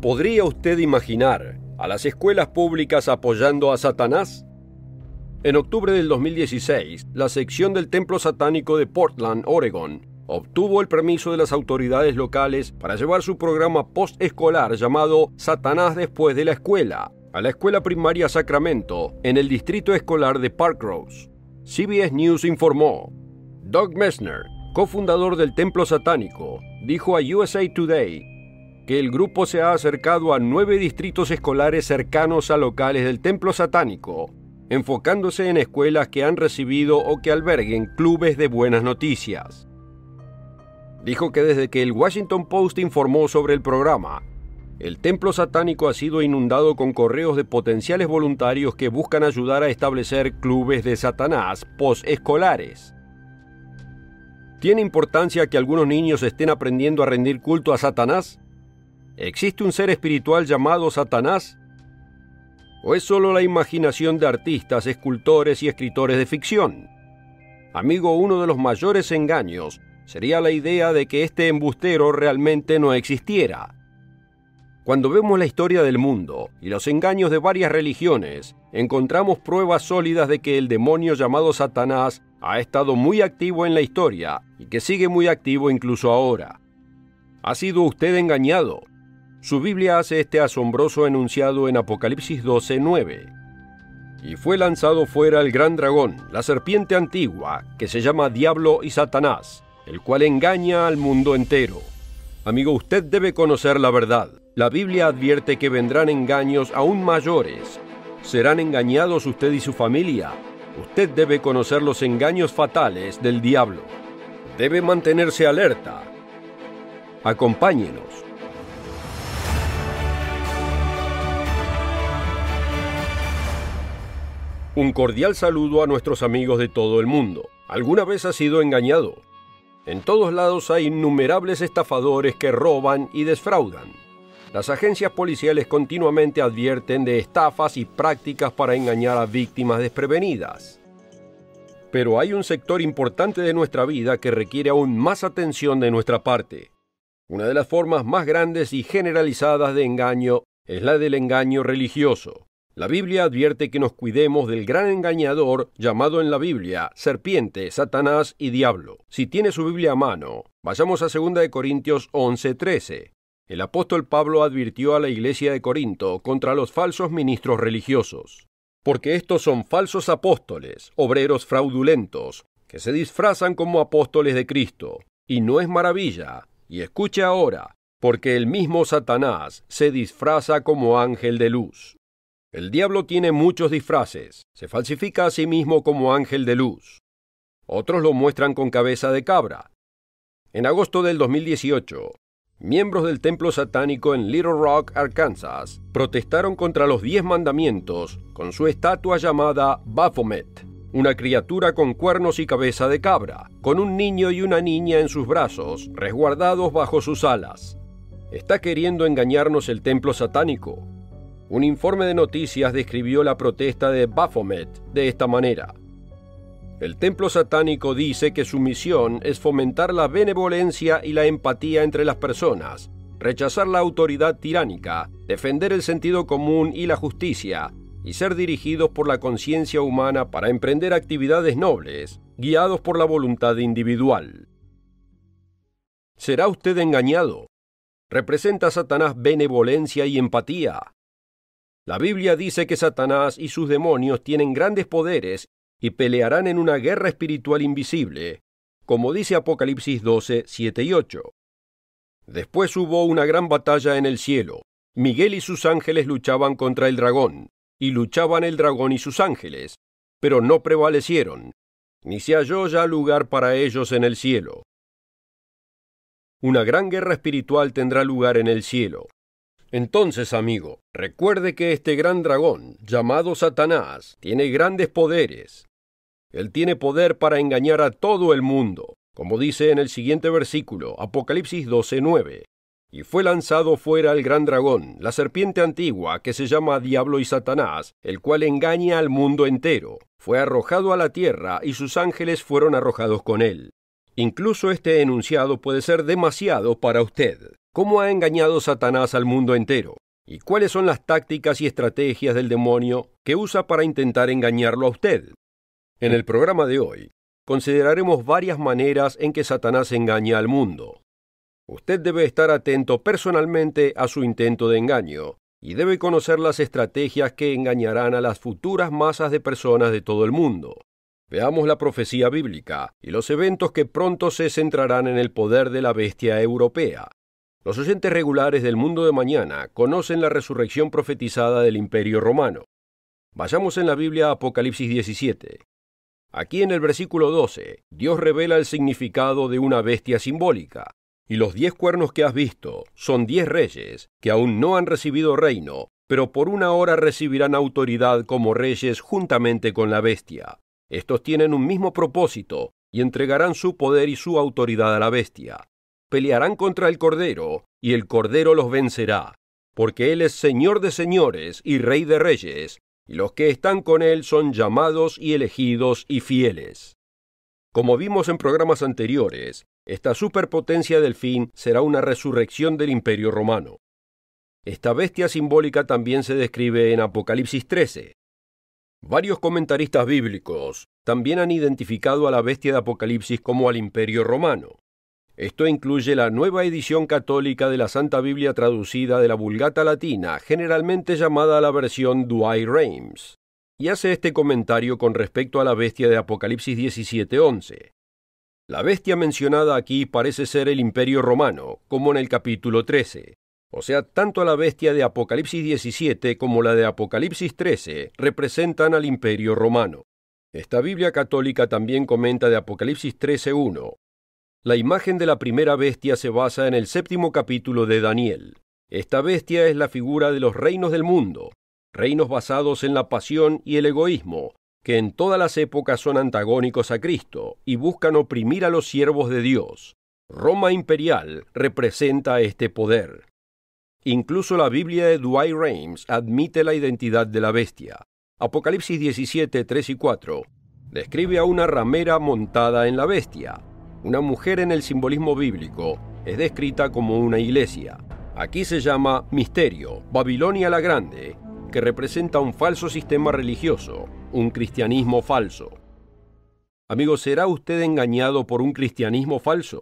¿Podría usted imaginar a las escuelas públicas apoyando a Satanás? En octubre del 2016, la sección del Templo Satánico de Portland, Oregon, obtuvo el permiso de las autoridades locales para llevar su programa postescolar llamado Satanás después de la escuela, a la escuela primaria Sacramento, en el distrito escolar de Parkrose. CBS News informó. Doug Messner, cofundador del Templo Satánico, dijo a USA Today que el grupo se ha acercado a 9 distritos escolares cercanos a locales del Templo Satánico, enfocándose en escuelas que han recibido o que alberguen clubes de buenas noticias. Dijo que desde que el Washington Post informó sobre el programa, el Templo Satánico ha sido inundado con correos de potenciales voluntarios que buscan ayudar a establecer clubes de Satanás posescolares. ¿Tiene importancia que algunos niños estén aprendiendo a rendir culto a Satanás? ¿Existe un ser espiritual llamado Satanás? ¿O es solo la imaginación de artistas, escultores y escritores de ficción? Amigo, uno de los mayores engaños sería la idea de que este embustero realmente no existiera. Cuando vemos la historia del mundo y los engaños de varias religiones, encontramos pruebas sólidas de que el demonio llamado Satanás ha estado muy activo en la historia y que sigue muy activo incluso ahora. ¿Ha sido usted engañado? Su Biblia hace este asombroso enunciado en Apocalipsis 12:9. Y fue lanzado fuera el gran dragón, la serpiente antigua, que se llama Diablo y Satanás, el cual engaña al mundo entero. Amigo, usted debe conocer la verdad. La Biblia advierte que vendrán engaños aún mayores. ¿Serán engañados usted y su familia? Usted debe conocer los engaños fatales del diablo. Debe mantenerse alerta. Acompáñenos. Un cordial saludo a nuestros amigos de todo el mundo. ¿Alguna vez ha sido engañado? En todos lados hay innumerables estafadores que roban y defraudan. Las agencias policiales continuamente advierten de estafas y prácticas para engañar a víctimas desprevenidas. Pero hay un sector importante de nuestra vida que requiere aún más atención de nuestra parte. Una de las formas más grandes y generalizadas de engaño es la del engaño religioso. La Biblia advierte que nos cuidemos del gran engañador llamado en la Biblia serpiente, Satanás y diablo. Si tiene su Biblia a mano, vayamos a 2 Corintios 11:13. El apóstol Pablo advirtió a la iglesia de Corinto contra los falsos ministros religiosos. Porque estos son falsos apóstoles, obreros fraudulentos, que se disfrazan como apóstoles de Cristo. Y no es maravilla, y escuche ahora, porque el mismo Satanás se disfraza como ángel de luz. El diablo tiene muchos disfraces, se falsifica a sí mismo como ángel de luz. Otros lo muestran con cabeza de cabra. En agosto del 2018, miembros del templo satánico en Little Rock, Arkansas, protestaron contra los 10 mandamientos con su estatua llamada Baphomet, una criatura con cuernos y cabeza de cabra, con un niño y una niña en sus brazos, resguardados bajo sus alas. ¿Está queriendo engañarnos el templo satánico? Un informe de noticias describió la protesta de Baphomet de esta manera. El templo satánico dice que su misión es fomentar la benevolencia y la empatía entre las personas, rechazar la autoridad tiránica, defender el sentido común y la justicia, y ser dirigidos por la conciencia humana para emprender actividades nobles, guiados por la voluntad individual. ¿Será usted engañado? ¿Representa Satanás benevolencia y empatía? La Biblia dice que Satanás y sus demonios tienen grandes poderes y pelearán en una guerra espiritual invisible, como dice Apocalipsis 12, 7 y 8. Después hubo una gran batalla en el cielo. Miguel y sus ángeles luchaban contra el dragón, y luchaban el dragón y sus ángeles, pero no prevalecieron, ni se halló ya lugar para ellos en el cielo. Una gran guerra espiritual tendrá lugar en el cielo. Entonces, amigo, recuerde que este gran dragón, llamado Satanás, tiene grandes poderes. Él tiene poder para engañar a todo el mundo, como dice en el siguiente versículo, Apocalipsis 12:9. Y fue lanzado fuera el gran dragón, la serpiente antigua, que se llama Diablo y Satanás, el cual engaña al mundo entero. Fue arrojado a la tierra y sus ángeles fueron arrojados con él. Incluso este enunciado puede ser demasiado para usted. ¿Cómo ha engañado Satanás al mundo entero? ¿Y cuáles son las tácticas y estrategias del demonio que usa para intentar engañarlo a usted? En el programa de hoy, consideraremos varias maneras en que Satanás engaña al mundo. Usted debe estar atento personalmente a su intento de engaño y debe conocer las estrategias que engañarán a las futuras masas de personas de todo el mundo. Veamos la profecía bíblica y los eventos que pronto se centrarán en el poder de la bestia europea. Los oyentes regulares del mundo de mañana conocen la resurrección profetizada del Imperio Romano. Vayamos en la Biblia a Apocalipsis 17. Aquí en el versículo 12, Dios revela el significado de una bestia simbólica. Y los 10 cuernos que has visto son 10 reyes que aún no han recibido reino, pero por una hora recibirán autoridad como reyes juntamente con la bestia. Estos tienen un mismo propósito y entregarán su poder y su autoridad a la bestia. Pelearán contra el Cordero y el Cordero los vencerá, porque Él es Señor de señores y Rey de reyes, y los que están con Él son llamados y elegidos y fieles. Como vimos en programas anteriores, esta superpotencia del fin será una resurrección del Imperio Romano. Esta bestia simbólica también se describe en Apocalipsis 13. Varios comentaristas bíblicos también han identificado a la bestia de Apocalipsis como al Imperio Romano. Esto incluye la nueva edición católica de la Santa Biblia traducida de la Vulgata Latina, generalmente llamada la versión Douay-Rheims, y hace este comentario con respecto a la bestia de Apocalipsis 17:11. La bestia mencionada aquí parece ser el Imperio Romano, como en el capítulo 13. O sea, tanto la bestia de Apocalipsis 17 como la de Apocalipsis 13 representan al Imperio Romano. Esta Biblia católica también comenta de Apocalipsis 13:1. La imagen de la primera bestia se basa en el 7º capítulo de Daniel. Esta bestia es la figura de los reinos del mundo, reinos basados en la pasión y el egoísmo, que en todas las épocas son antagónicos a Cristo y buscan oprimir a los siervos de Dios. Roma imperial representa este poder. Incluso la Biblia de Douay-Rheims admite la identidad de la bestia. Apocalipsis 17, 3 y 4 describe a una ramera montada en la bestia. Una mujer en el simbolismo bíblico es descrita como una iglesia. Aquí se llama Misterio, Babilonia la Grande, que representa un falso sistema religioso, un cristianismo falso. Amigo, ¿será usted engañado por un cristianismo falso?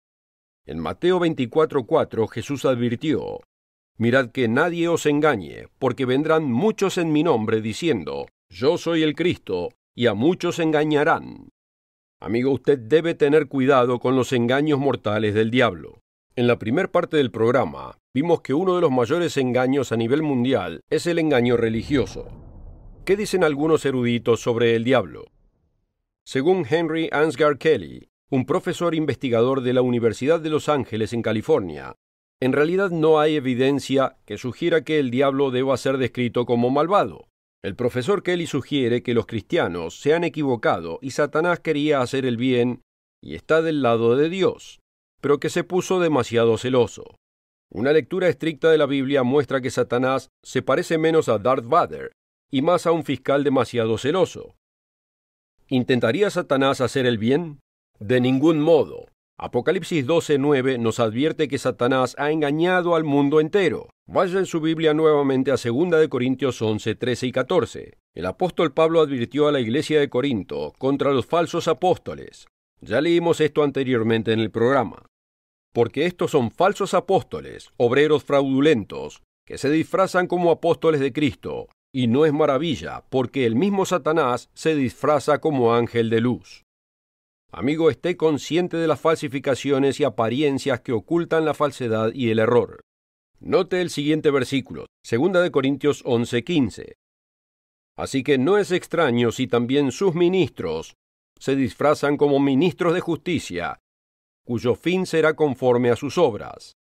En Mateo 24:4 Jesús advirtió: «Mirad que nadie os engañe, porque vendrán muchos en mi nombre diciendo, yo soy el Cristo, y a muchos engañarán». Amigo, usted debe tener cuidado con los engaños mortales del diablo. En la primera parte del programa, vimos que uno de los mayores engaños a nivel mundial es el engaño religioso. ¿Qué dicen algunos eruditos sobre el diablo? Según Henry Ansgar Kelly, un profesor investigador de la Universidad de Los Ángeles en California, en realidad no hay evidencia que sugiera que el diablo deba ser descrito como malvado. El profesor Kelly sugiere que los cristianos se han equivocado y Satanás quería hacer el bien y está del lado de Dios, pero que se puso demasiado celoso. Una lectura estricta de la Biblia muestra que Satanás se parece menos a Darth Vader y más a un fiscal demasiado celoso. ¿Intentaría Satanás hacer el bien? De ningún modo. Apocalipsis 12:9 nos advierte que Satanás ha engañado al mundo entero. Vaya en su Biblia nuevamente a 2 Corintios 11, 13 y 14. El apóstol Pablo advirtió a la iglesia de Corinto contra los falsos apóstoles. Ya leímos esto anteriormente en el programa. Porque estos son falsos apóstoles, obreros fraudulentos, que se disfrazan como apóstoles de Cristo. Y no es maravilla, porque el mismo Satanás se disfraza como ángel de luz. Amigo, esté consciente de las falsificaciones y apariencias que ocultan la falsedad y el error. Note el siguiente versículo, 2 Corintios 11:15. Así que no es extraño si también sus ministros se disfrazan como ministros de justicia, cuyo fin será conforme a sus obras.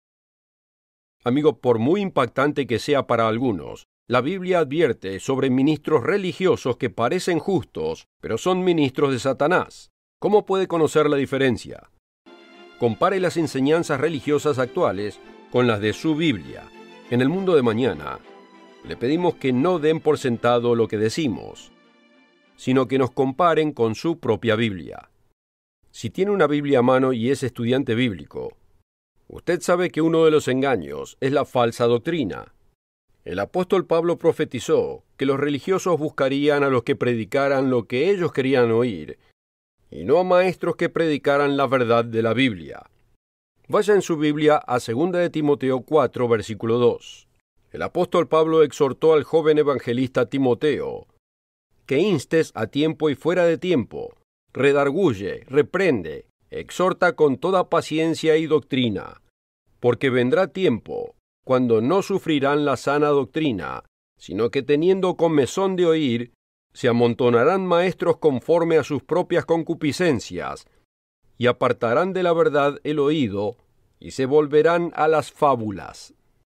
Amigo, por muy impactante que sea para algunos, la Biblia advierte sobre ministros religiosos que parecen justos, pero son ministros de Satanás. ¿Cómo puede conocer la diferencia? Compare las enseñanzas religiosas actuales con las de su Biblia. En el mundo de mañana, le pedimos que no den por sentado lo que decimos, sino que nos comparen con su propia Biblia. Si tiene una Biblia a mano y es estudiante bíblico, usted sabe que uno de los engaños es la falsa doctrina. El apóstol Pablo profetizó que los religiosos buscarían a los que predicaran lo que ellos querían oír, y no a maestros que predicaran la verdad de la Biblia. Vaya en su Biblia a 2 de Timoteo 4, versículo 2. El apóstol Pablo exhortó al joven evangelista Timoteo que instes a tiempo y fuera de tiempo, redarguye, reprende, exhorta con toda paciencia y doctrina, porque vendrá tiempo cuando no sufrirán la sana doctrina, sino que teniendo comezón de oír, se amontonarán maestros conforme a sus propias concupiscencias, y apartarán de la verdad el oído, y se volverán a las fábulas.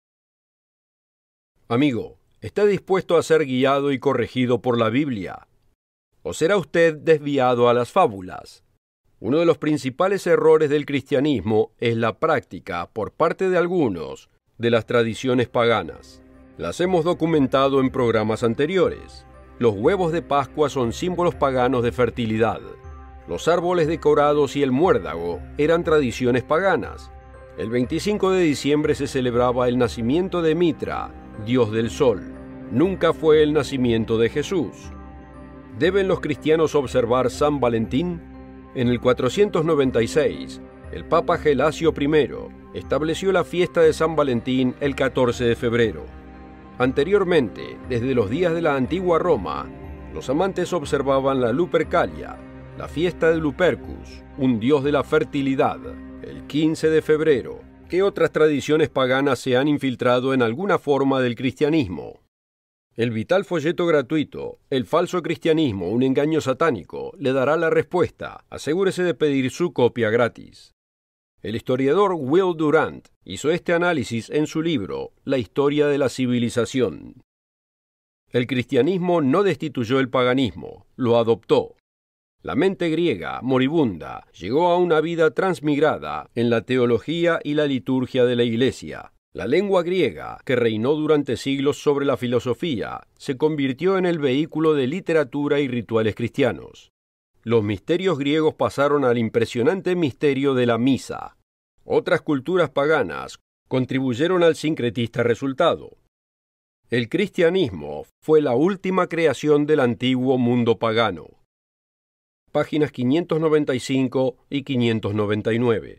Amigo, ¿está dispuesto a ser guiado y corregido por la Biblia? ¿O será usted desviado a las fábulas? Uno de los principales errores del cristianismo es la práctica, por parte de algunos, de las tradiciones paganas. Las hemos documentado en programas anteriores. Los huevos de Pascua son símbolos paganos de fertilidad. Los árboles decorados y el muérdago eran tradiciones paganas. El 25 de diciembre se celebraba el nacimiento de Mitra, dios del sol. Nunca fue el nacimiento de Jesús. ¿Deben los cristianos observar San Valentín? En el 496, el Papa Gelasio I estableció la fiesta de San Valentín el 14 de febrero. Anteriormente, desde los días de la antigua Roma, los amantes observaban la Lupercalia, la fiesta de Lupercus, un dios de la fertilidad, el 15 de febrero. ¿Qué otras tradiciones paganas se han infiltrado en alguna forma del cristianismo? El vital folleto gratuito, El falso cristianismo, un engaño satánico, le dará la respuesta. Asegúrese de pedir su copia gratis. El historiador Will Durant hizo este análisis en su libro La historia de la civilización. El cristianismo no destituyó el paganismo, lo adoptó. La mente griega, moribunda, llegó a una vida transmigrada en la teología y la liturgia de la Iglesia. La lengua griega, que reinó durante siglos sobre la filosofía, se convirtió en el vehículo de literatura y rituales cristianos. Los misterios griegos pasaron al impresionante misterio de la misa. Otras culturas paganas contribuyeron al sincretista resultado. El cristianismo fue la última creación del antiguo mundo pagano. Páginas 595 y 599.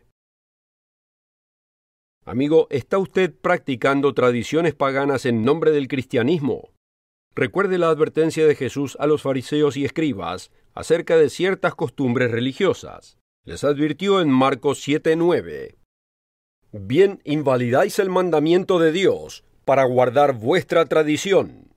Amigo, ¿está usted practicando tradiciones paganas en nombre del cristianismo? Recuerde la advertencia de Jesús a los fariseos y escribas acerca de ciertas costumbres religiosas. Les advirtió en Marcos 7:9. Bien invalidáis el mandamiento de Dios para guardar vuestra tradición.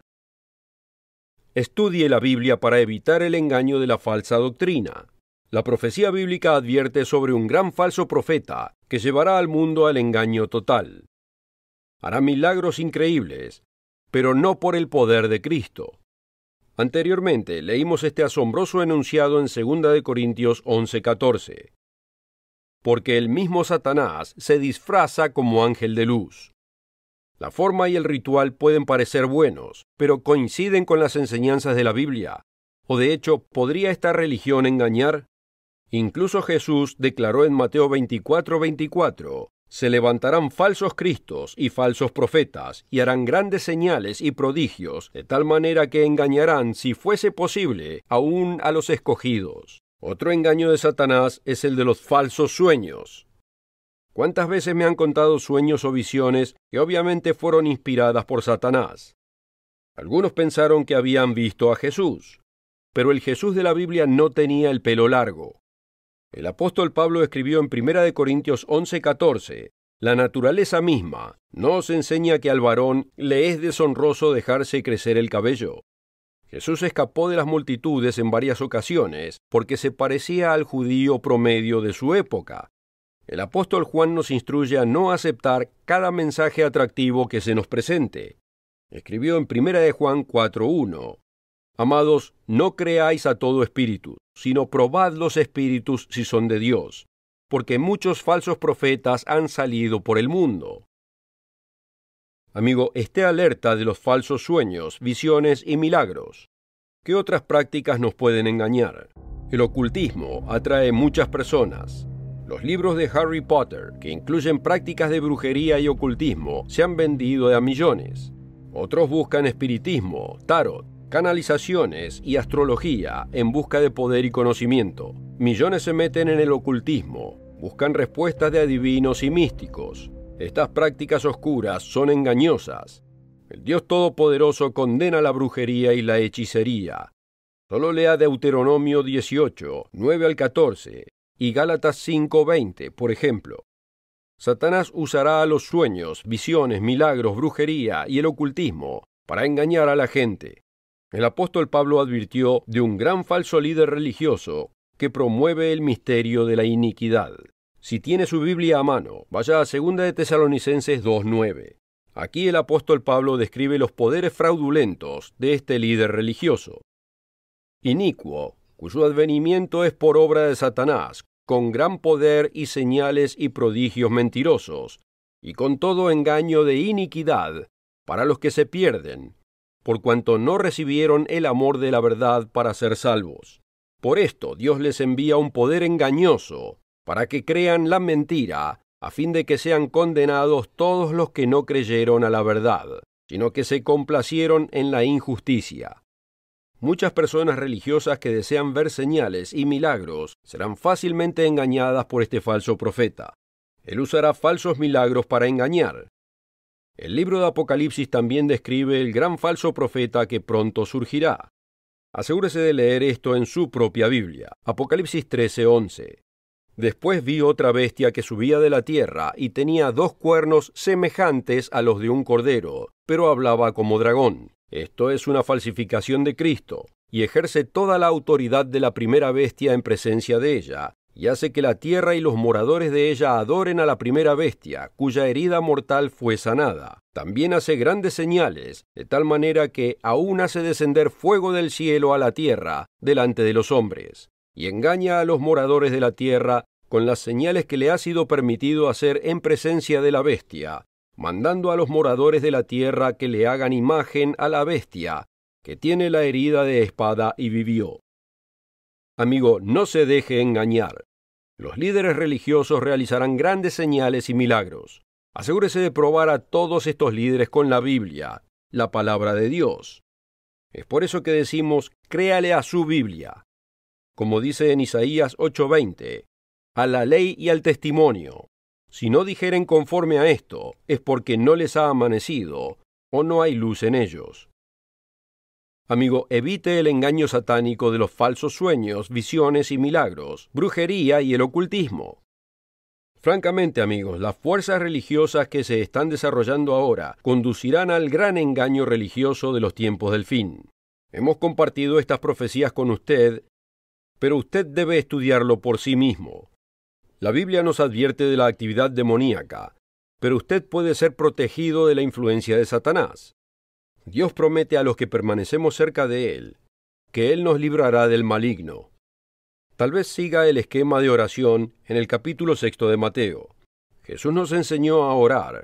Estudie la Biblia para evitar el engaño de la falsa doctrina. La profecía bíblica advierte sobre un gran falso profeta que llevará al mundo al engaño total. Hará milagros increíbles, pero no por el poder de Cristo. Anteriormente leímos este asombroso enunciado en 2 de Corintios 11:14. Porque el mismo Satanás se disfraza como ángel de luz. La forma y el ritual pueden parecer buenos, pero coinciden con las enseñanzas de la Biblia. O de hecho, ¿podría esta religión engañar? Incluso Jesús declaró en Mateo 24:24, se levantarán falsos cristos y falsos profetas, y harán grandes señales y prodigios, de tal manera que engañarán, si fuese posible, aún a los escogidos. Otro engaño de Satanás es el de los falsos sueños. ¿Cuántas veces me han contado sueños o visiones que obviamente fueron inspiradas por Satanás? Algunos pensaron que habían visto a Jesús, pero el Jesús de la Biblia no tenía el pelo largo. El apóstol Pablo escribió en 1 de Corintios 11:14, la naturaleza misma no os enseña que al varón le es deshonroso dejarse crecer el cabello. Jesús escapó de las multitudes en varias ocasiones porque se parecía al judío promedio de su época. El apóstol Juan nos instruye a no aceptar cada mensaje atractivo que se nos presente. Escribió en 1 de Juan 4:1, amados, no creáis a todo espíritu, sino probad los espíritus si son de Dios, porque muchos falsos profetas han salido por el mundo. Amigo, esté alerta de los falsos sueños, visiones y milagros. ¿Qué otras prácticas nos pueden engañar? El ocultismo atrae muchas personas. Los libros de Harry Potter, que incluyen prácticas de brujería y ocultismo, se han vendido a millones. Otros buscan espiritismo, tarot, canalizaciones y astrología en busca de poder y conocimiento. Millones se meten en el ocultismo, buscan respuestas de adivinos y místicos. Estas prácticas oscuras son engañosas. El Dios Todopoderoso condena la brujería y la hechicería. Solo lea Deuteronomio 18, 9 al 14 y Gálatas 5, 20, por ejemplo. Satanás usará los sueños, visiones, milagros, brujería y el ocultismo para engañar a la gente. El apóstol Pablo advirtió de un gran falso líder religioso que promueve el misterio de la iniquidad. Si tiene su Biblia a mano, vaya a 2 de Tesalonicenses 2:9. Aquí el apóstol Pablo describe los poderes fraudulentos de este líder religioso. Inicuo, cuyo advenimiento es por obra de Satanás, con gran poder y señales y prodigios mentirosos, y con todo engaño de iniquidad, para los que se pierden, por cuanto no recibieron el amor de la verdad para ser salvos. Por esto Dios les envía un poder engañoso, para que crean la mentira, a fin de que sean condenados todos los que no creyeron a la verdad, sino que se complacieron en la injusticia. Muchas personas religiosas que desean ver señales y milagros serán fácilmente engañadas por este falso profeta. Él usará falsos milagros para engañar. El libro de Apocalipsis también describe el gran falso profeta que pronto surgirá. Asegúrese de leer esto en su propia Biblia. Apocalipsis 13:11. Después vi otra bestia que subía de la tierra y tenía 2 cuernos semejantes a los de un cordero, pero hablaba como dragón. Esto es una falsificación de Cristo, y ejerce toda la autoridad de la primera bestia en presencia de ella, y hace que la tierra y los moradores de ella adoren a la primera bestia, cuya herida mortal fue sanada. También hace grandes señales, de tal manera que aún hace descender fuego del cielo a la tierra delante de los hombres, y engaña a los moradores de la tierra con las señales que le ha sido permitido hacer en presencia de la bestia, mandando a los moradores de la tierra que le hagan imagen a la bestia, que tiene la herida de espada y vivió. Amigo, no se deje engañar. Los líderes religiosos realizarán grandes señales y milagros. Asegúrese de probar a todos estos líderes con la Biblia, la palabra de Dios. Es por eso que decimos, créale a su Biblia. Como dice en Isaías 8:20, a la ley y al testimonio. Si no dijeren conforme a esto, es porque no les ha amanecido, o no hay luz en ellos. Amigo, evite el engaño satánico de los falsos sueños, visiones y milagros, brujería y el ocultismo. Francamente, amigos, las fuerzas religiosas que se están desarrollando ahora conducirán al gran engaño religioso de los tiempos del fin. Hemos compartido estas profecías con usted, pero usted debe estudiarlo por sí mismo. La Biblia nos advierte de la actividad demoníaca, pero usted puede ser protegido de la influencia de Satanás. Dios promete a los que permanecemos cerca de Él, que Él nos librará del maligno. Tal vez siga el esquema de oración en el capítulo 6 de Mateo. Jesús nos enseñó a orar.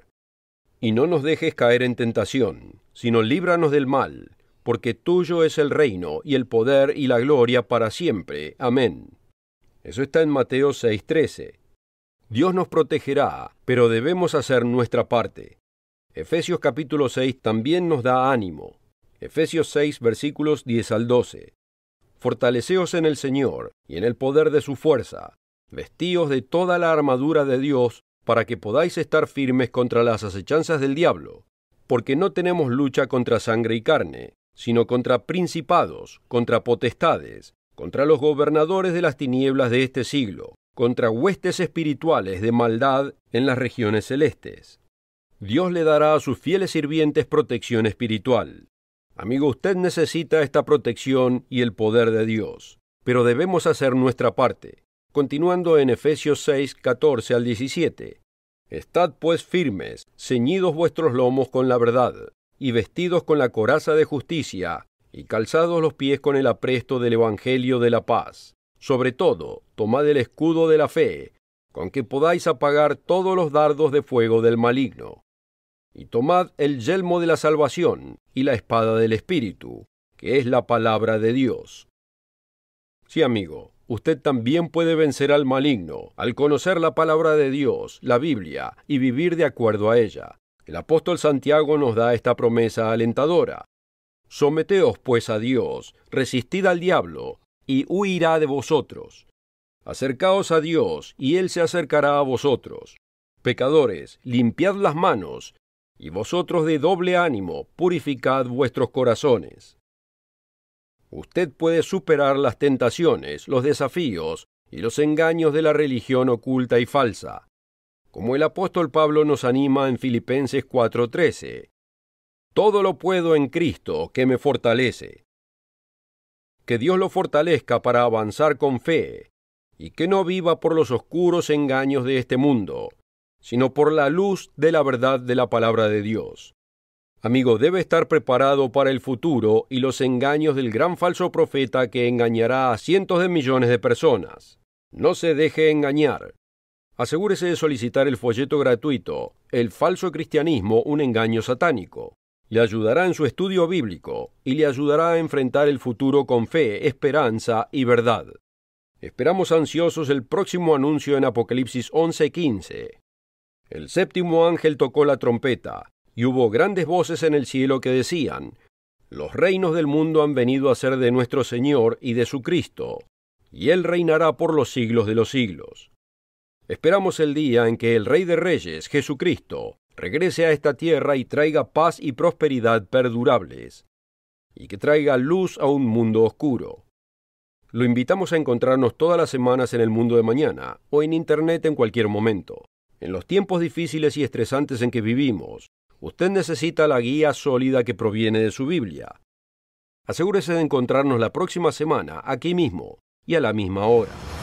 Y no nos dejes caer en tentación, sino líbranos del mal, porque tuyo es el reino y el poder y la gloria para siempre. Amén. Eso está en Mateo 6:13. Dios nos protegerá, pero debemos hacer nuestra parte. Efesios capítulo 6 también nos da ánimo. Efesios 6 versículos 10 al 12. Fortaleceos en el Señor y en el poder de su fuerza. Vestíos de toda la armadura de Dios para que podáis estar firmes contra las acechanzas del diablo. Porque no tenemos lucha contra sangre y carne, sino contra principados, contra potestades, contra los gobernadores de las tinieblas de este siglo, contra huestes espirituales de maldad en las regiones celestes. Dios le dará a sus fieles sirvientes protección espiritual. Amigo, usted necesita esta protección y el poder de Dios, pero debemos hacer nuestra parte. Continuando en Efesios 6, 14 al 17. Estad pues firmes, ceñidos vuestros lomos con la verdad, y vestidos con la coraza de justicia, y calzados los pies con el apresto del Evangelio de la paz. Sobre todo, tomad el escudo de la fe, con que podáis apagar todos los dardos de fuego del maligno. Y tomad el yelmo de la salvación y la espada del Espíritu, que es la palabra de Dios. Sí, amigo, usted también puede vencer al maligno al conocer la palabra de Dios, la Biblia, y vivir de acuerdo a ella. El apóstol Santiago nos da esta promesa alentadora. Someteos pues a Dios, resistid al diablo, y huirá de vosotros. Acercaos a Dios, y Él se acercará a vosotros. Pecadores, limpiad las manos, y vosotros de doble ánimo, purificad vuestros corazones. Usted puede superar las tentaciones, los desafíos y los engaños de la religión oculta y falsa, como el apóstol Pablo nos anima en Filipenses 4:13. Todo lo puedo en Cristo, que me fortalece. Que Dios lo fortalezca para avanzar con fe, y que no viva por los oscuros engaños de este mundo, sino por la luz de la verdad de la palabra de Dios. Amigo, debe estar preparado para el futuro y los engaños del gran falso profeta que engañará a cientos de millones de personas. No se deje engañar. Asegúrese de solicitar el folleto gratuito, El falso cristianismo, un engaño satánico. Le ayudará en su estudio bíblico y le ayudará a enfrentar el futuro con fe, esperanza y verdad. Esperamos ansiosos el próximo anuncio en Apocalipsis 11:15. El séptimo ángel tocó la trompeta, y hubo grandes voces en el cielo que decían: Los reinos del mundo han venido a ser de nuestro Señor y de su Cristo, y Él reinará por los siglos de los siglos. Esperamos el día en que el Rey de Reyes, Jesucristo, regrese a esta tierra y traiga paz y prosperidad perdurables, y que traiga luz a un mundo oscuro. Lo invitamos a encontrarnos todas las semanas en El Mundo de Mañana, o en Internet en cualquier momento. En los tiempos difíciles y estresantes en que vivimos, usted necesita la guía sólida que proviene de su Biblia. Asegúrese de encontrarnos la próxima semana, aquí mismo, y a la misma hora.